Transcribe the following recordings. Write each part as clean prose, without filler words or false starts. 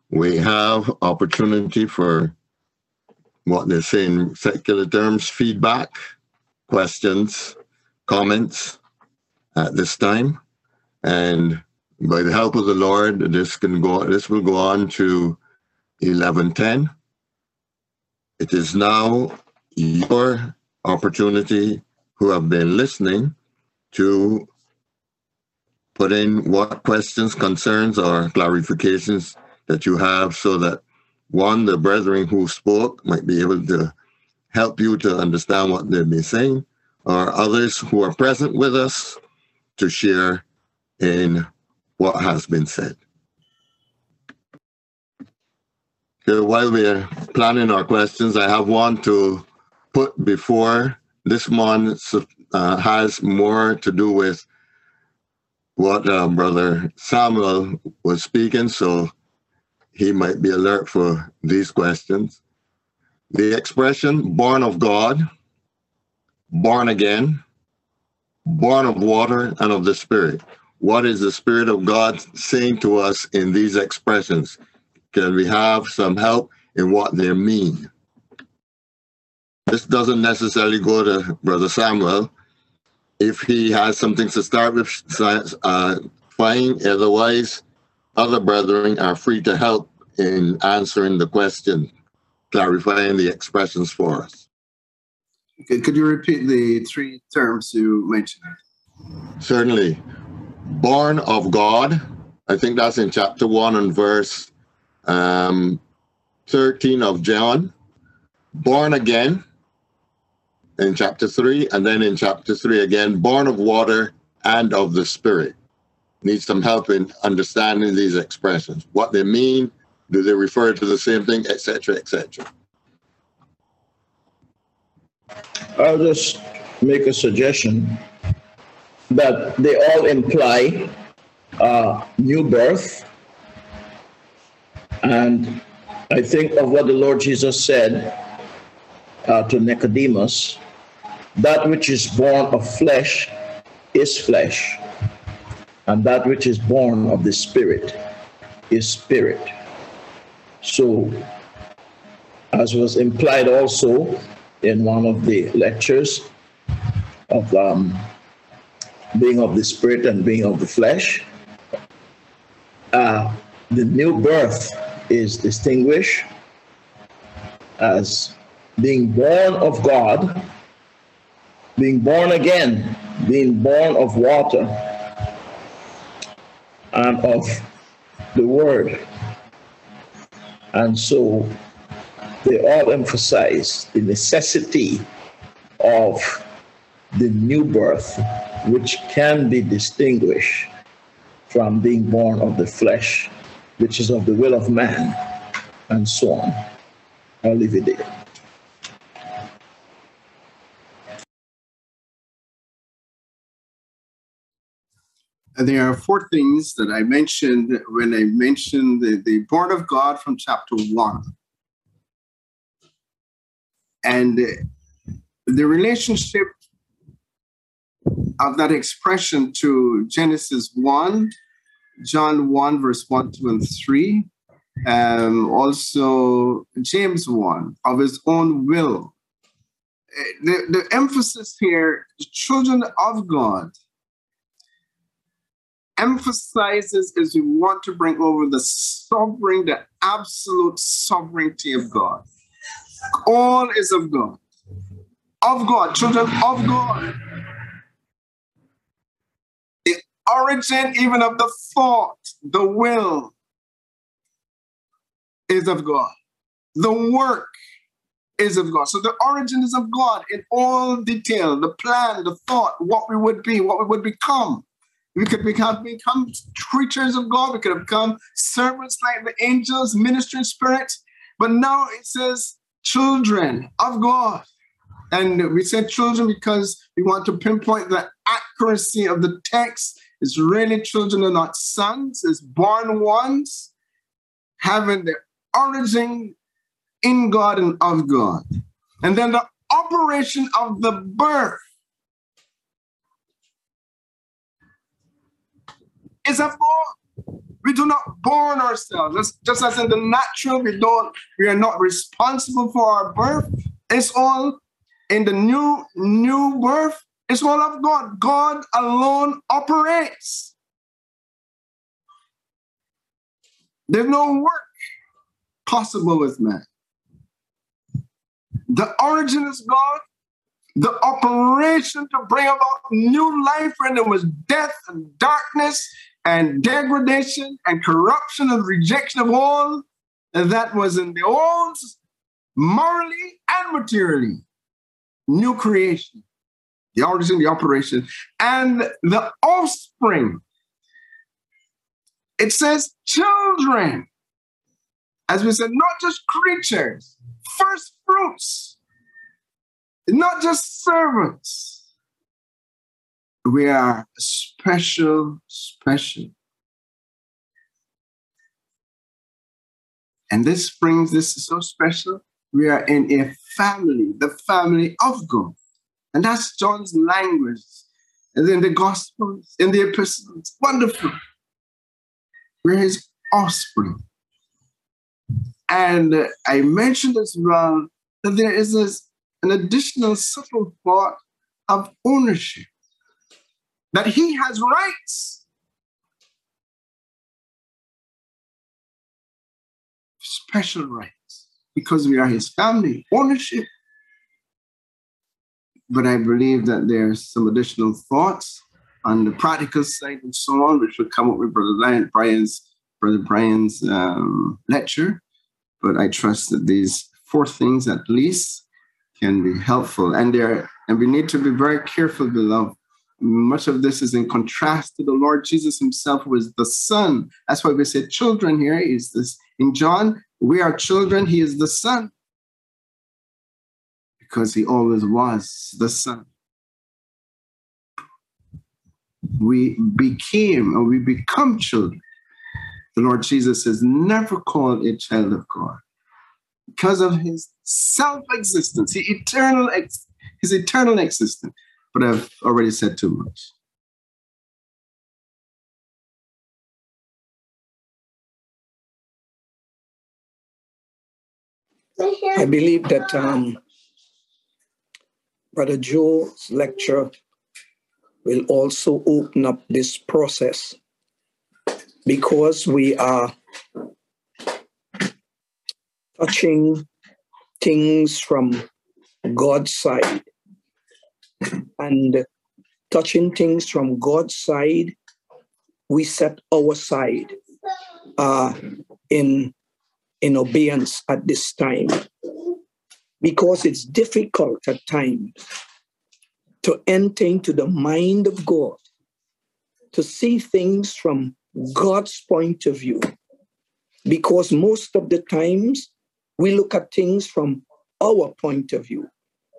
We have opportunity for what they say in secular terms, feedback, questions, comments at this time. And by the help of the Lord, this will go on to 11:10. It is now your opportunity, who have been listening, to put in what questions, concerns, or clarifications that you have, so that one, the brethren who spoke might be able to help you to understand what they've been saying, or others who are present with us to share in what has been said. Okay, while we're planning our questions, I have one to put before. This one has more to do with what Brother Samuel was speaking, so he might be alert for these questions. The expression born of God, born again, born of water and of the Spirit. What is the Spirit of God saying to us in these expressions? Can we have some help in what they mean? This doesn't necessarily go to Brother Samuel. If he has something to start with, fine. Otherwise, other brethren are free to help in answering the question, clarifying the expressions for us. Okay, could you repeat the three terms you mentioned? Certainly. Born of God, I think that's in chapter 1 and verse 13 of John. Born again in chapter 3, and then in chapter 3 again, born of water and of the Spirit. Need some help in understanding these expressions, what they mean, do they refer to the same thing, etc., etc. I'll just make a suggestion that they all imply new birth. And I think of what the Lord Jesus said to Nicodemus, that which is born of flesh is flesh, and that which is born of the Spirit is spirit. So, as was implied also in one of the lectures of being of the Spirit and being of the flesh, the new birth is distinguished as being born of God, being born again, being born of water and of the Word. And so they all emphasize the necessity of the new birth, which can be distinguished from being born of the flesh, which is of the will of man, and so on. I'll leave it there. And there are four things that I mentioned when I mentioned the born of God from chapter 1. And the relationship of that expression to Genesis 1, John 1, verse 1, 2, and 3, also James 1, of his own will. The emphasis here, the children of God, emphasizes as we want to bring over the absolute sovereignty of God. All is of God. Of God, children of God. The origin even of the thought, the will, is of God. The work is of God. So the origin is of God in all detail, the plan, the thought, what we would be, what we would become. We could become creatures of God. We could have become servants like the angels, ministering spirits. But now it says children of God. And we said children because we want to pinpoint the accuracy of the text. It's really children are not sons. It's born ones having their origin in God and of God. And then the operation of the birth is of God. We do not born ourselves. Just as in the natural, we are not responsible for our birth. It's all in the new birth. It's all of God. God alone operates. There's no work possible with man. The origin is God. The operation to bring about new life when there was death and darkness and degradation and corruption and rejection of all that was in the old, morally and materially. New creation, the origin, the operation, and the offspring. It says children. As we said, not just creatures, first fruits, not just servants. We are special. And this is so special. We are in a family, the family of God. And that's John's language. And in the Gospels, in the epistles, wonderful. We're his offspring. And I mentioned as well that there is an additional subtle thought of ownership, that he has rights. Special rights, because we are his family, ownership. But I believe that there's some additional thoughts on the practical side and so on, which will come up with Brother Brian's lecture. But I trust that these 4 things at least can be helpful. And we need to be very careful, beloved. Much of this is in contrast to the Lord Jesus himself, who is the Son. That's why we say children here. Is this in John? We are children. He is the Son, because he always was the Son. We became or we become children. The Lord Jesus is never called a child of God because of his self-existence, his eternal existence. But I've already said too much. I believe that Brother Joe's lecture will also open up this process, because we are touching things from God's side. And touching things from God's side, we set our side in obedience at this time, because it's difficult at times to enter into the mind of God, to see things from God's point of view, because most of the times we look at things from our point of view.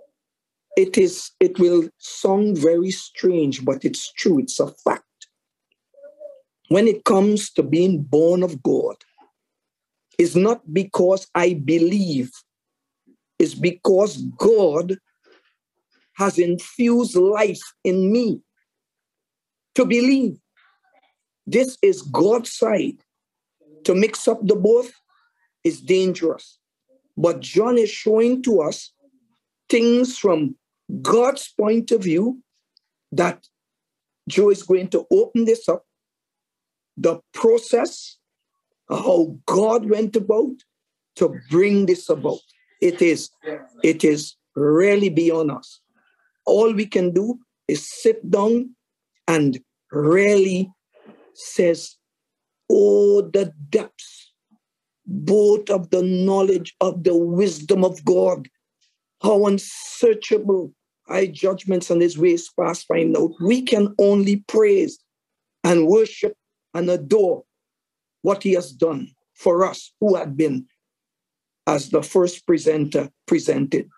It will sound very strange, but it's true. It's a fact. When it comes to being born of God, it's not because I believe, it's because God has infused life in me to believe. This is God's side. To mix up the both is dangerous. But John is showing to us things from God's point of view, that Joe is going to open this up, the process, how God went about to bring this about. It is really beyond us. All we can do is sit down and really says, oh, the depths, both of the knowledge of the wisdom of God, how unsearchable our judgments and his ways past find out. We can only praise and worship and adore what he has done for us who had been, as the first presenter presented,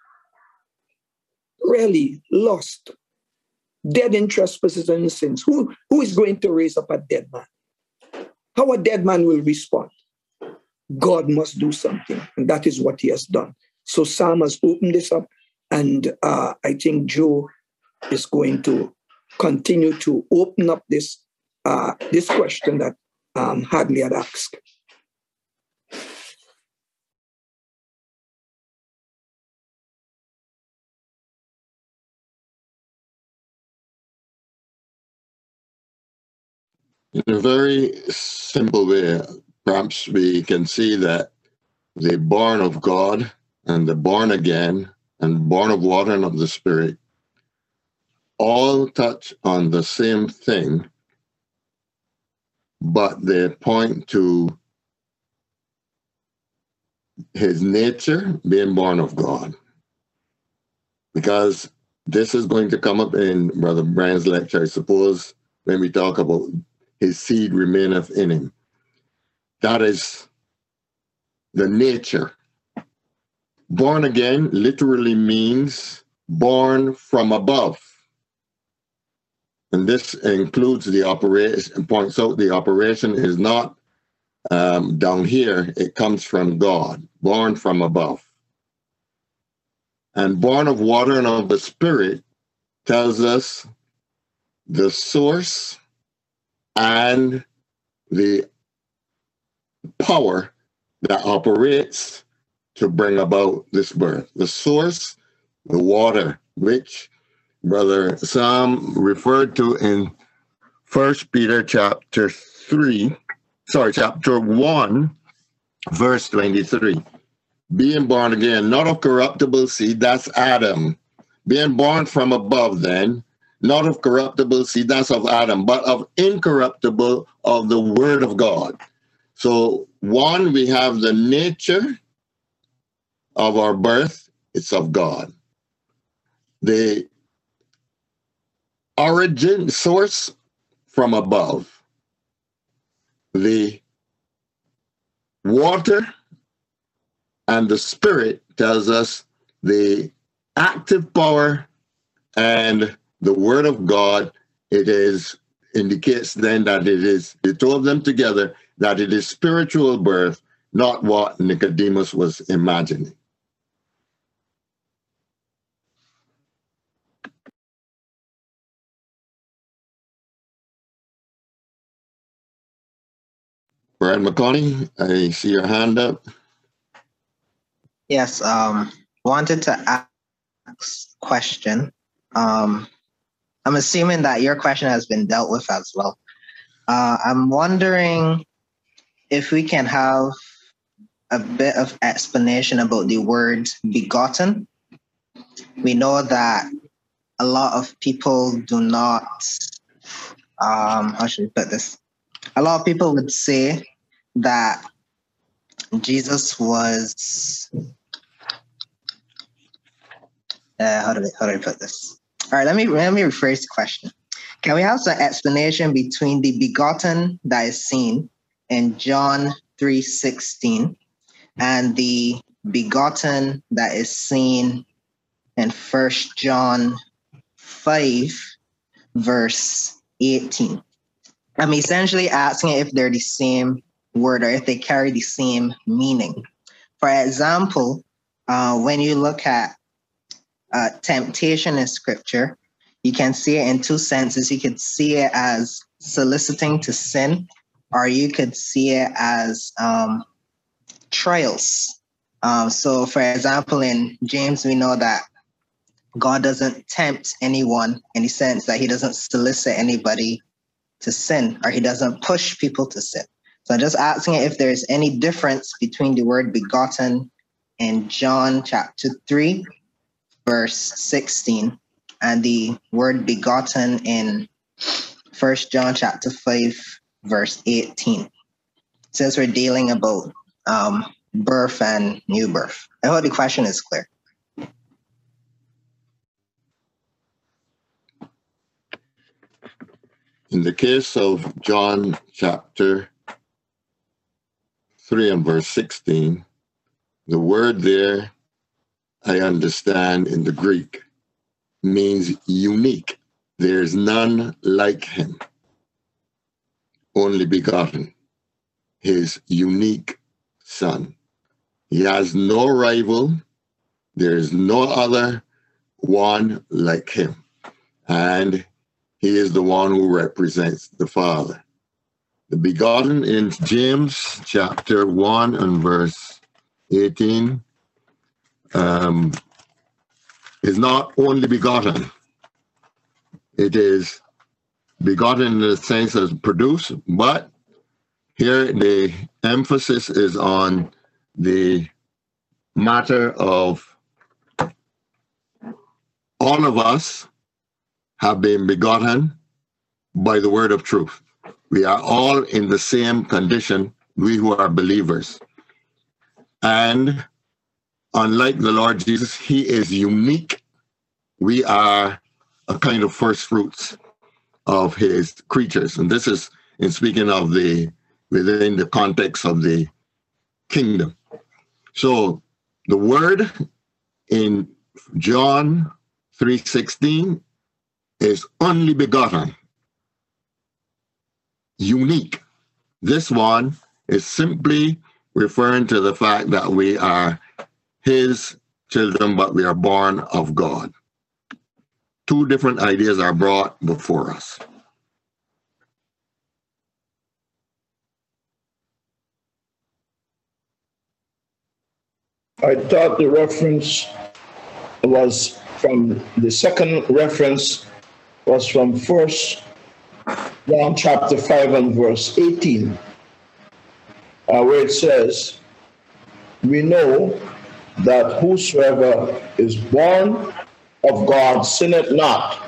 really lost, dead in trespasses and sins. Who is going to raise up a dead man? How a dead man will respond? God must do something, and that is what he has done. So Sam has opened this up, and I think Joe is going to continue to open up this question that Hadley had asked. In a very simple way, perhaps we can see that the born of God and the born again and born of water and of the Spirit all touch on the same thing, but they point to his nature being born of God. Because this is going to come up in Brother Brian's lecture, I suppose, when we talk about his seed remaineth in him. That is the nature. Born again literally means born from above. And this includes the operation, points out the operation is not down here, it comes from God, born from above. And born of water and of the Spirit tells us the source and the power that operates to bring about this birth. The source, the water, which Brother Sam referred to in 1 Peter chapter 1, verse 23. Being born again, not of corruptible seed, that's Adam. Being born from above then, not of corruptible seed, that's of Adam, but of incorruptible, of the word of God. So one, we have the nature of our birth, it's of God. The origin, source from above. The water and the Spirit tells us the active power and the word of God. It indicates then that it is, the two of them together, that it is spiritual birth, not what Nicodemus was imagining. Brad McConney, I see your hand up. Yes, wanted to ask question. I'm assuming that your question has been dealt with as well. I'm wondering if we can have a bit of explanation about the word begotten. We know that a lot of people do not, how should we put this? A lot of people would say that Jesus was, how do I put this? All right, let me rephrase the question. Can we have some explanation between the begotten that is seen in John 3:16 and the begotten that is seen in 1 John 5, verse 18? I'm essentially asking if they're the same word or if they carry the same meaning. For example, when you look at temptation in scripture, you can see it in two senses. You could see it as soliciting to sin, or you could see it as trials. So for example, in James, we know that God doesn't tempt anyone in the sense that he doesn't solicit anybody to sin, or he doesn't push people to sin. So I'm just asking if there's any difference between the word begotten in John chapter 3, verse 16, and the word begotten in 1 John chapter 5, verse 18. Since we're dealing about birth and new birth. I hope the question is clear. In the case of John chapter 3 and verse 16, the word there, I understand in the Greek, means unique. There's none like him, only begotten, his unique son. He has no rival. There's no other one like him. And he is the one who represents the Father. The begotten in James chapter 1 and verse 18 is not only begotten, it is begotten in the sense as produced, but here the emphasis is on the matter of all of us have been begotten by the word of truth. We are all in the same condition, we who are believers. And unlike the Lord Jesus, he is unique. We are a kind of first fruits of his creatures. And this is in speaking of within the context of the kingdom. So the word in John 3:16 is only begotten, unique. This one is simply referring to the fact that we are his children, but we are born of God. Two different ideas are brought before us. I thought the reference was from, the second reference was from 1 John chapter 5 and verse 18, where it says, we know that whosoever is born of God sinneth not,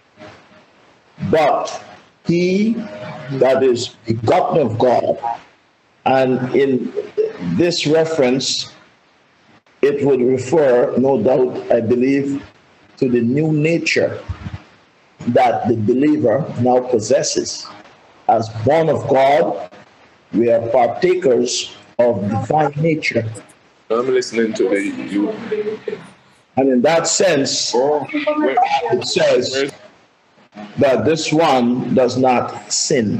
but he that is begotten of God. And in this reference, it would refer, no doubt, I believe, to the new nature that the believer now possesses. As born of God, we are partakers of divine nature. I'm listening to you. And in that sense, it says that this one does not sin.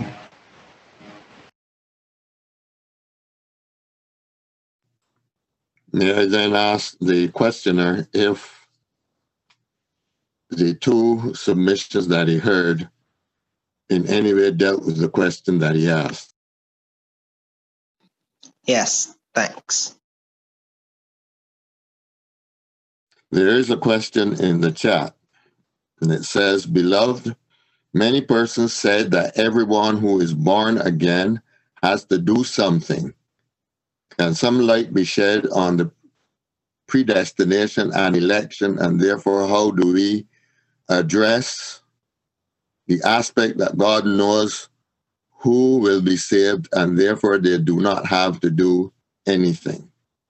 May I then ask the questioner if the two submissions that he heard in any way dealt with the question that he asked? Yes, thanks. There is a question in the chat, and it says, beloved, many persons said that everyone who is born again has to do something. Can some light be shed on the predestination and election, and therefore how do we address the aspect that God knows who will be saved, and therefore they do not have to do anything?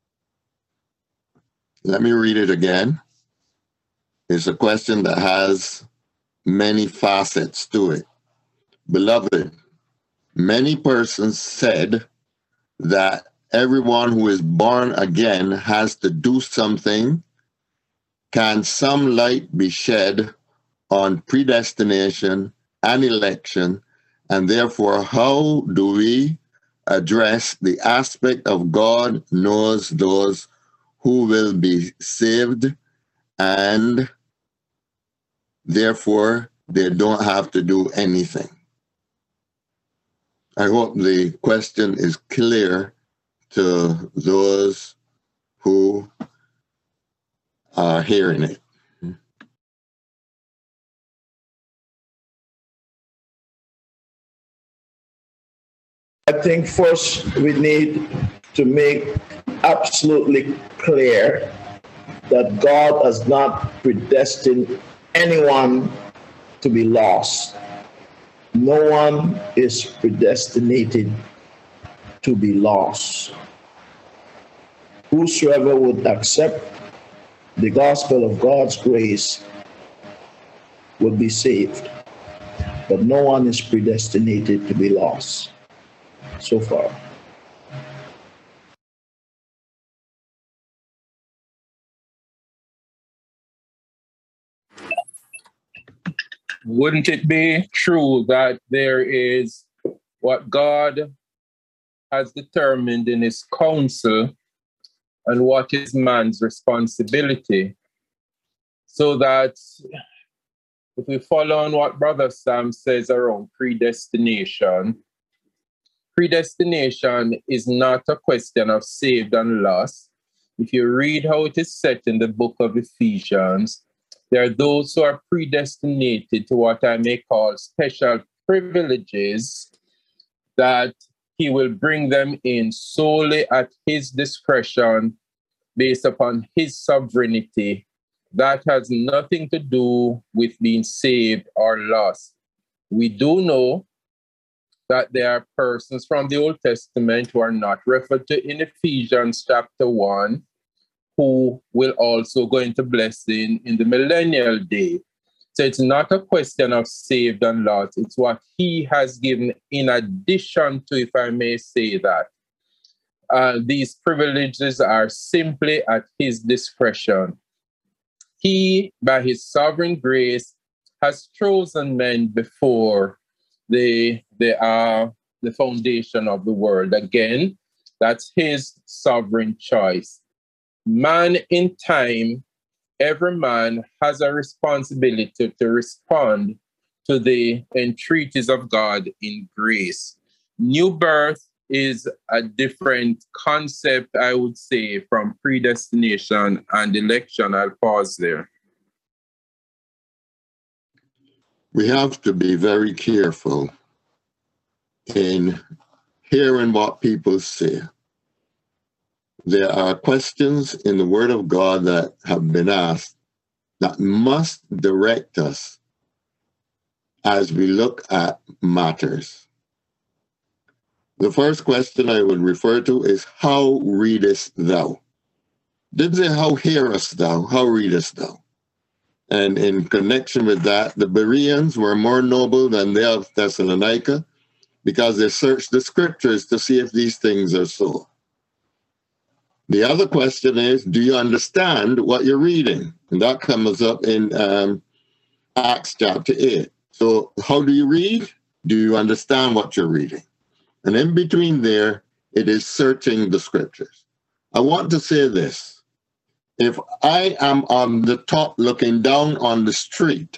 Let me read it again. It's a question that has many facets to it. Beloved, many persons said that everyone who is born again has to do something. Can some light be shed on predestination and election, and therefore how do we address the aspect of God knows those who will be saved, and therefore they don't have to do anything? I hope the question is clear to those who are hearing it. I think first we need to make absolutely clear that God has not predestined anyone to be lost. No one is predestinated to be lost. Whosoever would accept the gospel of God's grace would be saved. But no one is predestinated to be lost so far. Wouldn't it be true that there is what God has determined in his counsel and what is man's responsibility? So that if we follow on what Brother Sam says around predestination, predestination is not a question of saved and lost. If you read how it is set in the book of Ephesians, there are those who are predestinated to what I may call special privileges, that he will bring them in solely at his discretion based upon his sovereignty. That has nothing to do with being saved or lost. We do know that there are persons from the Old Testament who are not referred to in Ephesians chapter 1 who will also go into blessing in the millennial day. So it's not a question of saved and lost. It's what he has given in addition to, if I may say that. These privileges are simply at his discretion. He, by his sovereign grace, has chosen men before the foundation of the world. Again, that's his sovereign choice. Man in time, every man has a responsibility to respond to the entreaties of God in grace. New birth is a different concept, I would say, from predestination and election. I'll pause there. We have to be very careful in hearing what people say. There are questions in the Word of God that have been asked that must direct us as we look at matters. The first question I would refer to is, how readest thou? Didn't say, how hearest thou? How readest thou? And in connection with that, the Bereans were more noble than they of Thessalonica because they searched the scriptures to see if these things are so. The other question is, do you understand what you're reading? And that comes up in Acts chapter 8. So how do you read? Do you understand what you're reading? And in between there, it is searching the scriptures. I want to say this. If I am on the top looking down on the street,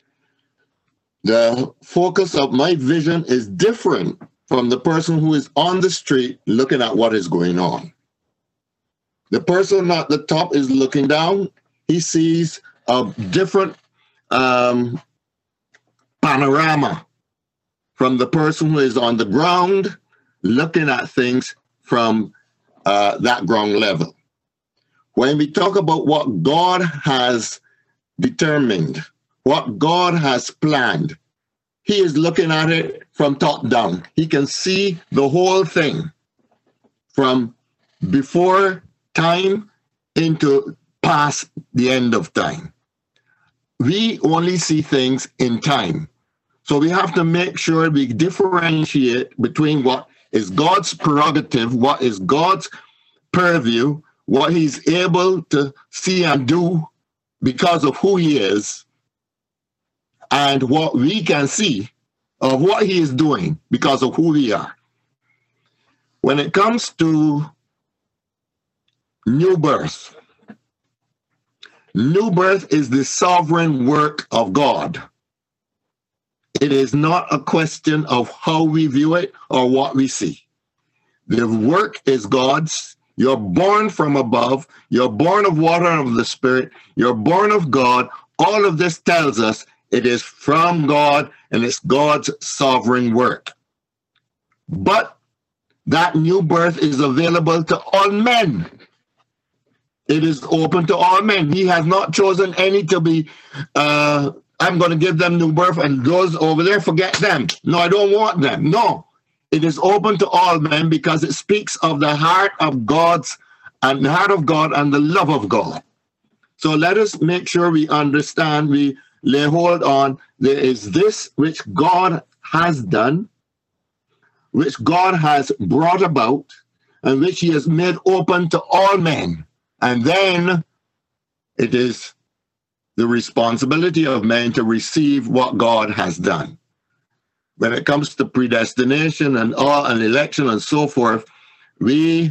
the focus of my vision is different from the person who is on the street looking at what is going on. The person at the top is looking down. He sees a different panorama from the person who is on the ground looking at things from that ground level. When we talk about what God has determined, what God has planned, he is looking at it from top down. He can see the whole thing from before time into past the end of time. We only see things in time. So we have to make sure we differentiate between what is God's prerogative, what is God's purview, what he's able to see and do because of who he is, and what we can see of what he is doing because of who we are. When it comes to new birth is the sovereign work of God. It is not a question of how we view it or what we see. The work is God's. You're born from above. You're born of water and of the Spirit. You're born of God. All of this tells us it is from God and it's God's sovereign work. But that new birth is available to all men. It is open to all men. He has not chosen any to be, I'm going to give them new birth and those over there, forget them. No, I don't want them. No, it is open to all men because it speaks of the heart of God's and the heart of God and the love of God. So let us make sure we understand, we lay hold on, there is this which God has done, which God has brought about, and which he has made open to all men. And then it is the responsibility of men to receive what God has done. When it comes to predestination and election and so forth, we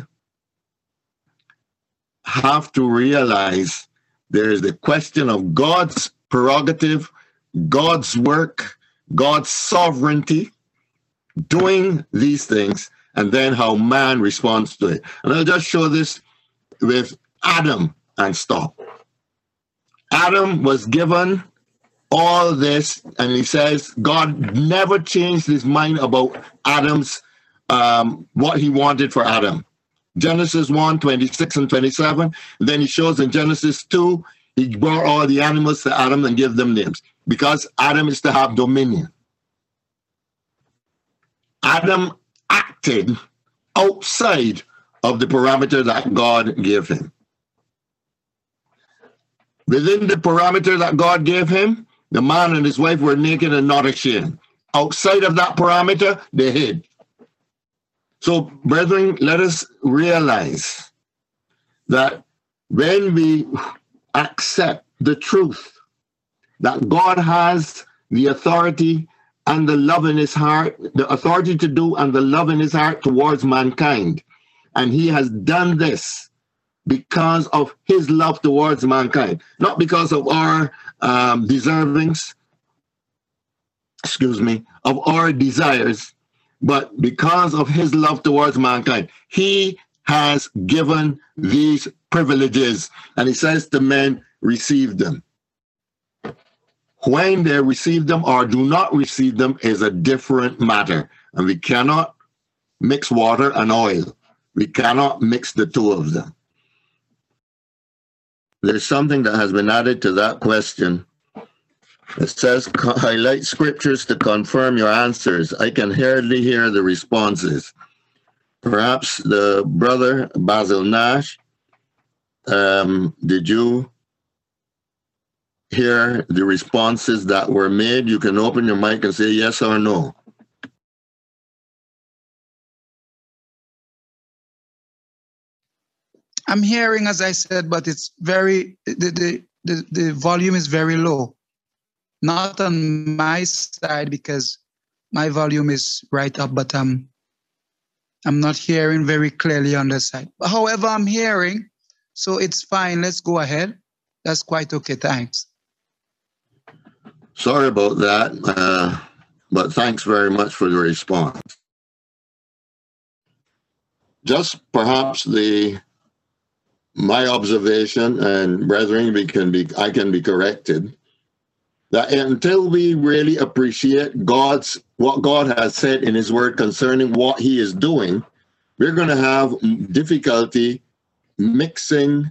have to realize there is the question of God's prerogative, God's work, God's sovereignty, doing these things, and then how man responds to it. And I'll just show this with Adam and stop. Adam was given all this, and he says God never changed his mind about Adam's what he wanted for Adam. Genesis 1, 26 and 27. Then he shows in Genesis 2, he brought all the animals to Adam and gave them names because Adam is to have dominion. Adam acted outside of the parameter that God gave him. Within the parameter that God gave him, the man and his wife were naked and not ashamed. Outside of that parameter, they hid. So, brethren, let us realize that when we accept the truth that God has the authority and the love in his heart, the authority to do and the love in his heart towards mankind, and he has done this because of his love towards mankind, not because of our deservings, of our desires, but because of his love towards mankind. He has given these privileges, and he says to men, receive them. When they receive them or do not receive them is a different matter, and we cannot mix water and oil. We cannot mix the two of them. There's something that has been added to that question. It says, highlight scriptures to confirm your answers. I can hardly hear the responses. Perhaps the brother, Basil Nash, did you hear the responses that were made? You can open your mic and say yes or no. I'm hearing, as I said, but it's very, the volume is very low. Not on my side because my volume is right up, but I'm not hearing very clearly on the side. However, I'm hearing, so it's fine. Let's go ahead. That's quite okay. Thanks. Sorry about that, but thanks very much for the response. Just perhaps my observation, and brethren, I can be corrected, that until we really appreciate what God has said in his word concerning what he is doing, we're going to have difficulty mixing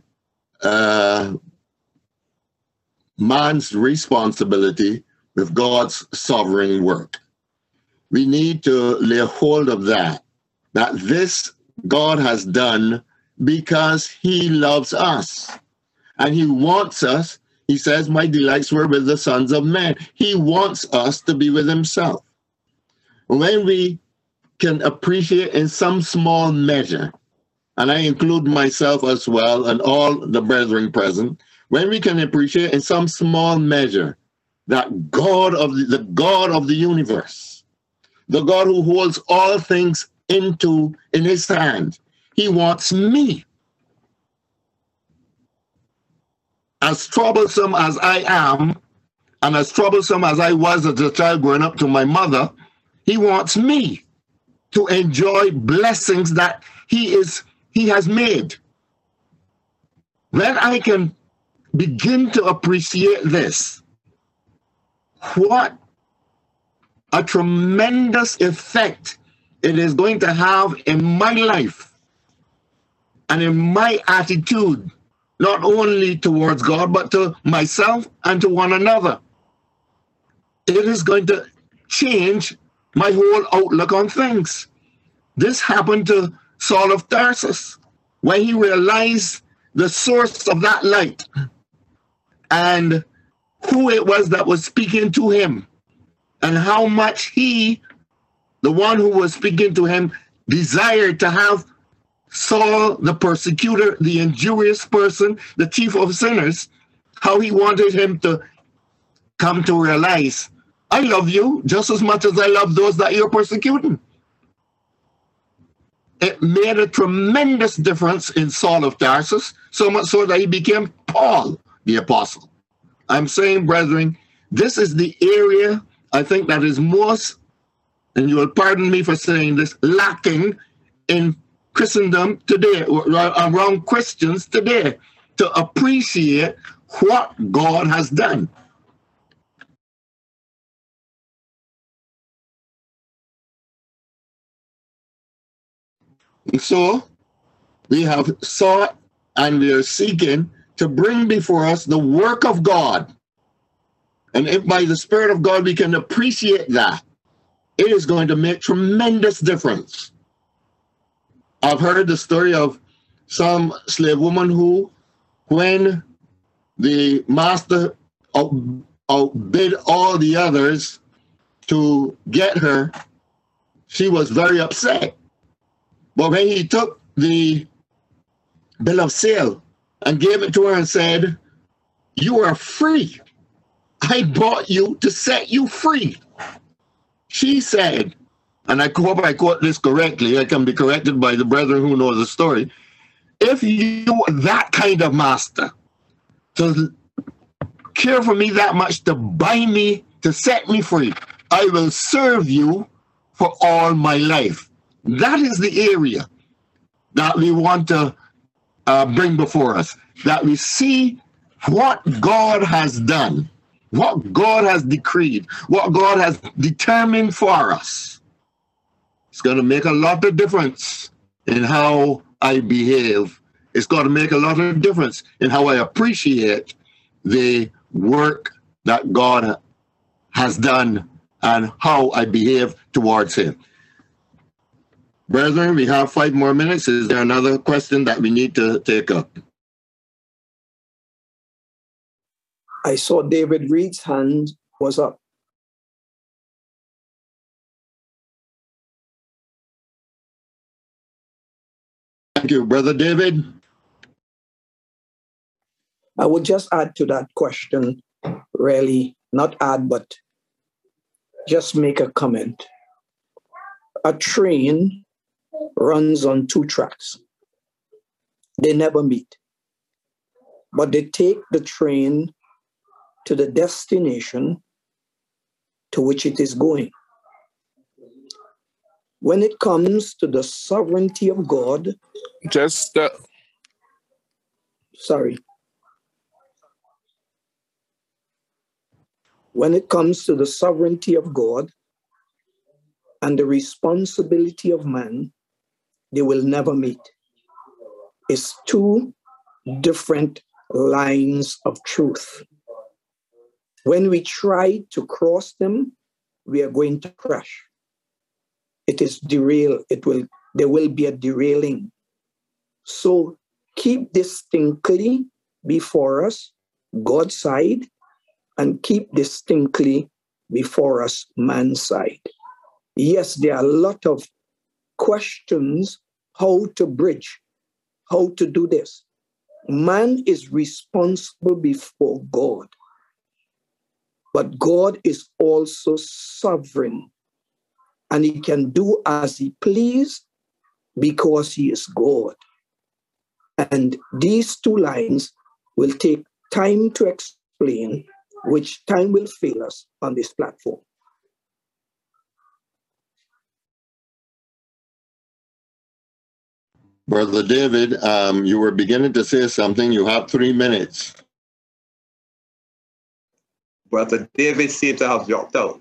man's responsibility with God's sovereign work. We need to lay hold of that this God has done because he loves us. And he wants us, he says, my delights were with the sons of men. He wants us to be with himself. When we can appreciate in some small measure, and I include myself as well and all the brethren present, when we can appreciate in some small measure that the God of the universe, the God who holds all things in his hand, he wants me. As troublesome as I am, and as troublesome as I was as a child growing up to my mother, he wants me to enjoy blessings that he has made. When I can begin to appreciate this, what a tremendous effect it is going to have in my life and in my attitude, not only towards God, but to myself and to one another. It is going to change my whole outlook on things. This happened to Saul of Tarsus when he realized the source of that light and who it was that was speaking to him and how much he, the one who was speaking to him, desired to have Saul, the persecutor, the injurious person, the chief of sinners, how he wanted him to come to realize, I love you just as much as I love those that you're persecuting. It made a tremendous difference in Saul of Tarsus, so much so that he became Paul, the apostle. I'm saying, brethren, this is the area I think that is most and you will pardon me for saying this, lacking in Christendom today, around Christians today, to appreciate what God has done. And so we have sought and we are seeking to bring before us the work of God. And if by the Spirit of God we can appreciate that, it is going to make tremendous difference. I've heard the story of some slave woman who, when the master outbid all the others to get her, she was very upset. But when he took the bill of sale and gave it to her and said, "You are free. I bought you to set you free," she said, and I hope I quote this correctly, I can be corrected by the brethren who know the story, "If you are that kind of master, to care for me that much, to buy me, to set me free, I will serve you for all my life." That is the area that we want to bring before us, that we see what God has done, what God has decreed, what God has determined for us. It's going to make a lot of difference in how I behave. It's going to make a lot of difference in how I appreciate the work that God has done and how I behave towards Him. Brethren, we have 5 more minutes. Is there another question that we need to take up? I saw David Reed's hand was up. Thank you, Brother David. I would just add to that question, really, not add, but just make a comment. A train runs on 2 tracks. They never meet, but they take the train to the destination to which it is going. When it comes to the sovereignty of God, when it comes to the sovereignty of God and the responsibility of man, they will never meet. It's 2 different lines of truth. When we try to cross them, we are going to crash. It is derail. There will be a derailing. So keep distinctly before us God's side, and keep distinctly before us man's side. Yes, there are a lot of questions how to bridge, how to do this. Man is responsible before God, but God is also sovereign, and He can do as He please because He is God. And these 2 lines will take time to explain, which time will fail us on this platform. Brother David, you were beginning to say something. You have 3 minutes. Brother David seems to have dropped out.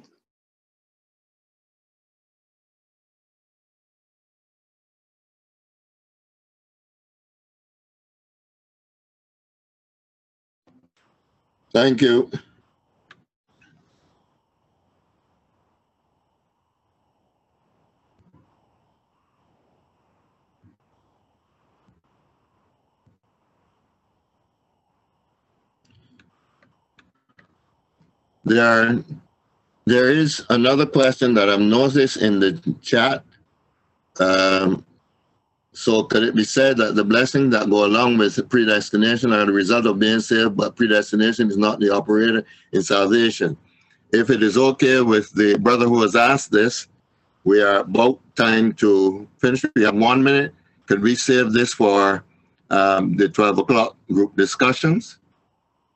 Thank you. There is another question that I've noticed in the chat. So could it be said that the blessings that go along with predestination are the result of being saved, but predestination is not the operator in salvation? If it is okay with the brother who has asked this, we are about time to finish. We have 1 minute. Could we save this for the 12 o'clock group discussions?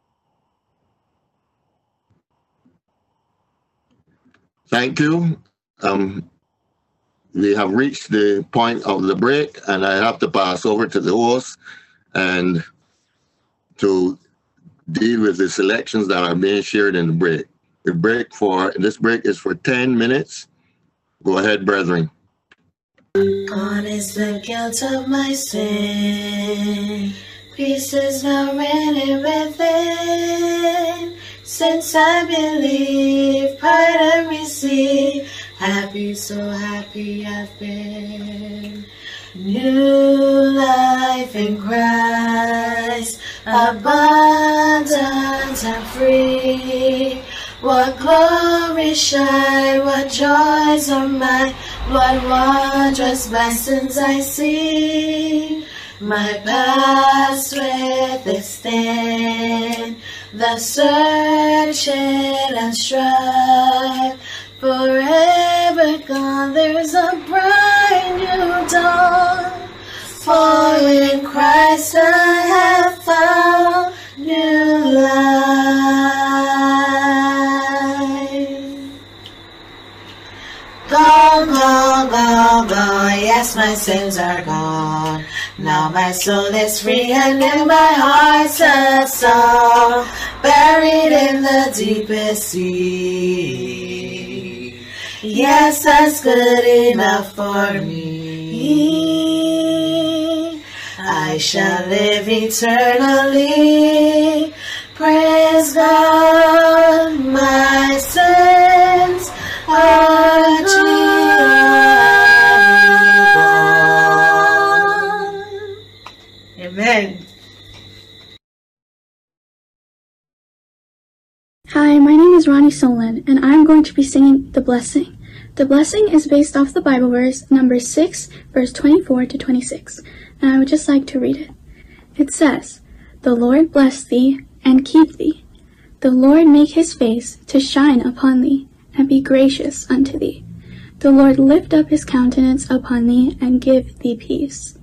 Thank you. we have reached the point of the break, and I have to pass over to the host and to deal with the selections that are being shared in the break. This break is for 10 minutes. Go ahead, brethren. Gone is the guilt of my sin. Peace is now reigning within. Since I believe, pardon receive. Happy, so happy I've been. New life in Christ, abundant and free. What glory shine, what joys are mine, what wondrous blessings I see. My past withstand the searching and strife. Forever gone, there's a bright new dawn. For in Christ I have found new life. Gone, gone, gone, gone, yes, my sins are gone. Now my soul is free and in my heart's a song, buried in the deepest sea. Yes, that's good enough for me. I shall live eternally. Praise God, my sins are gone. Amen. Hi, my name is Ronnie Solon, and I'm going to be singing The Blessing. The Blessing is based off the Bible verse, Numbers 6, verse 24 to 26, and I would just like to read it. It says, "The Lord bless thee, and keep thee. The Lord make his face to shine upon thee, and be gracious unto thee. The Lord lift up his countenance upon thee, and give thee peace.